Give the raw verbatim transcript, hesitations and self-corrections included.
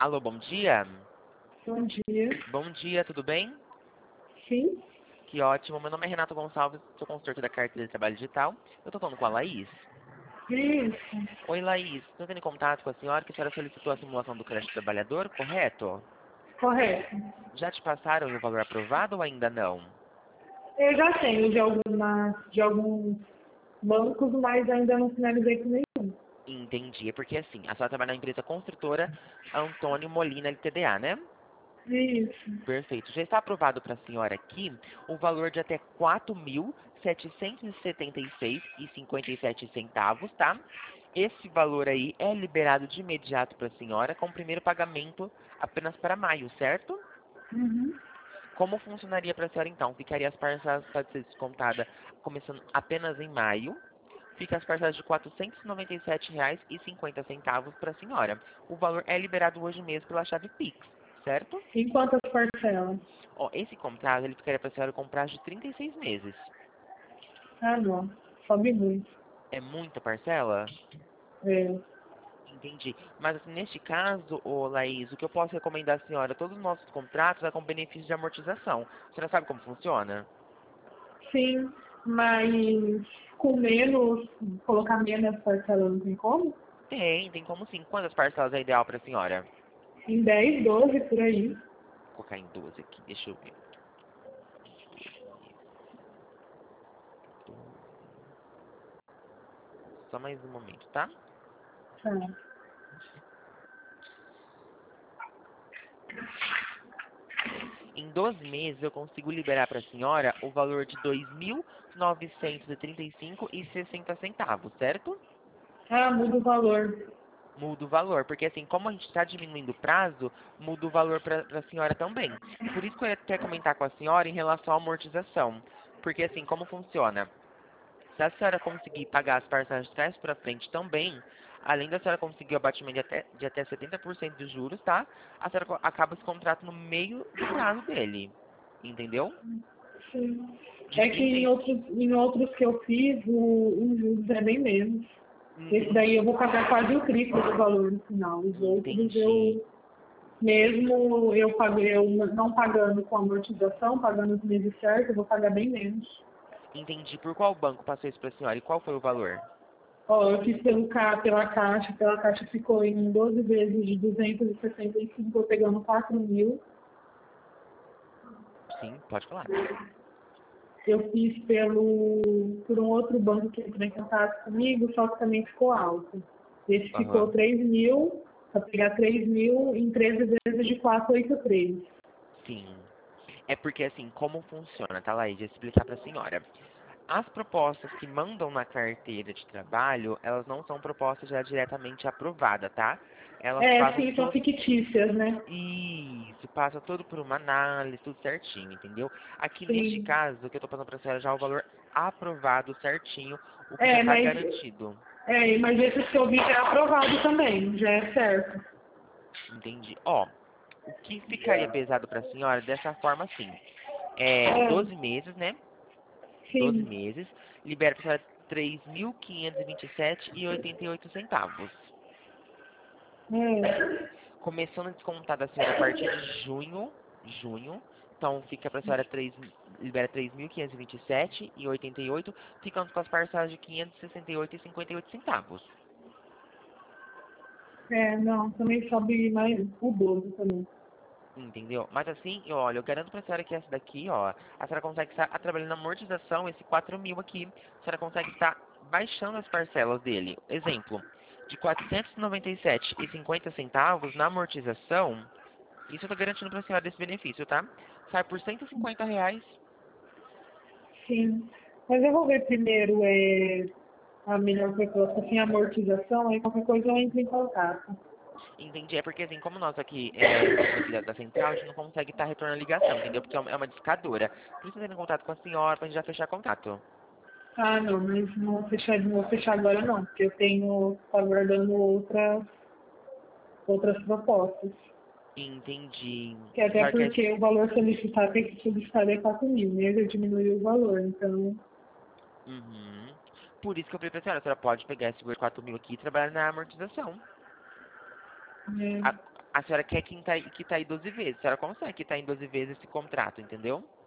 Alô, bom dia? Bom dia. Bom dia, tudo bem? Sim? Que ótimo. Meu nome é Renato Gonçalves, sou consultor da Carteira de Trabalho Digital. Eu tô falando com a Laís. Isso. Oi, Laís. Estou tendo contato com a senhora que a senhora solicitou a simulação do crédito trabalhador, correto? Correto. Já te passaram o valor aprovado ou ainda não? Eu já tenho de, algumas, de alguns bancos, mas ainda não finalizei com nenhum. Entendi. É porque assim, a senhora trabalha na empresa construtora Antônio Molina L T D A, né? Isso. Perfeito. Já está aprovado para a senhora aqui o valor de até quatro mil setecentos e setenta e seis reais e cinquenta e sete centavos, tá? Esse valor aí é liberado de imediato para a senhora com o primeiro pagamento apenas para maio, certo? Uhum. Como funcionaria para a senhora então? Ficaria as parcelas para ser descontada começando apenas em maio. Fica as parcelas de quatrocentos e noventa e sete reais e cinquenta centavos para a senhora. O valor é liberado hoje mesmo pela chave Pix, certo? Em quantas parcelas? Ó, esse contrato ele ficaria para a senhora comprar de trinta e seis meses. Ah, não. Sobe muito. É muita parcela? É. Entendi. Mas assim, neste caso, ô Laís, o que eu posso recomendar à senhora, todos os nossos contratos é com benefício de amortização. A senhora sabe como funciona? Sim, mas com menos, colocar menos parcelas não tem como? Tem, tem como sim. Quantas parcelas é ideal para a senhora? Em dez, doze, por aí. Vou colocar em doze aqui, deixa eu ver. Só mais um momento, tá? Tá. Em doze meses eu consigo liberar para a senhora o valor de dois mil novecentos e trinta e cinco reais e sessenta centavos, certo? Ah, muda o valor. Muda o valor, porque assim, como a gente está diminuindo o prazo, muda o valor para a senhora também. Por isso que eu ia até comentar com a senhora em relação à amortização. Porque assim, como funciona? Se a senhora conseguir pagar as parcelas de trás para frente também, além da senhora conseguir o abatimento de até, de até setenta por cento dos juros, tá? A senhora co- acaba esse contrato no meio do prazo dele. Entendeu? Sim. De É que trinta em e... outros, em outros que eu fiz, o, o juros é bem menos. Esse Uhum, daí eu vou pagar quase o triplo do valor no final. Os outros entendi. eu, mesmo eu paguei, eu não pagando com amortização, pagando os meses certos, eu vou pagar bem menos. Entendi. Por qual banco passou isso para a senhora e qual foi o valor? Ó, eu fiz pelo, ca- pela Caixa, pela Caixa ficou em doze vezes de duzentos e sessenta e cinco, eu pegando quatro mil. Sim, pode falar. Eu fiz pelo, por um outro banco que entrou em contato comigo, só que também ficou alto. Esse ficou Aham. três mil, para pegar três mil em treze vezes de quatrocentos e oitenta e três. Sim. É porque assim, como funciona, tá, Laís? Vou explicar para a senhora. As propostas que mandam na carteira de trabalho, elas não são propostas já diretamente aprovadas, tá? Elas É, passam sim, são todo... fictícias, né? Isso, passa todo por uma análise, tudo certinho, entendeu? Aqui neste Sim. caso, o que eu tô passando pra senhora já é o valor aprovado certinho, o que já É, tá mas, garantido. é, mas esse que eu vi já é aprovado também, já é certo. Entendi. Ó, o que ficaria pesado pra senhora dessa forma assim? É É, doze meses, né? doze sim. meses, libera pra senhora três mil quinhentos e vinte e sete reais e oitenta e oito centavos. É. Começando a descontar da senhora a partir de junho, junho, então fica para a senhora três, libera três mil quinhentos e vinte e sete reais e oitenta e oito, ficando com as parcelas de quinhentos e sessenta e oito reais e cinquenta e oito centavos. É, não, também sobe mais o dobro também. Entendeu? Mas assim, eu- olha, eu garanto pra senhora que essa daqui, ó, a senhora consegue estar trabalhando na amortização, esse quatro mil aqui, a senhora consegue estar baixando as parcelas dele. Exemplo, de quatrocentos e noventa e sete reais e cinquenta centavos na amortização, isso eu tô garantindo pra senhora desse benefício, tá? Sai por cento e cinquenta reais. Sim. Mas eu vou ver primeiro é, a melhor proposta, assim, a amortização, aí qualquer coisa eu entro em contato. Entendi. É porque, assim, como nós aqui é, somos aqui da, da central, a gente não consegue estar retornando a ligação, entendeu? Porque é uma, é uma discadora. Por isso eu tô em contato com a senhora pra gente já fechar contato. Ah, não, mas não vou fechar, não vou fechar agora não, porque eu tenho, tô aguardando outras, outras propostas. Entendi. Que A até senhora quer... porque o valor solicitado tem que solicitar é quatro mil, né? Eu diminui o valor, então, Uhum. Por isso que eu falei pra senhora, a senhora pode pegar esse quatro mil aqui e trabalhar na amortização. né? A- A senhora quer quitar, quitar em doze vezes. A senhora consegue quitar em doze vezes esse contrato, entendeu?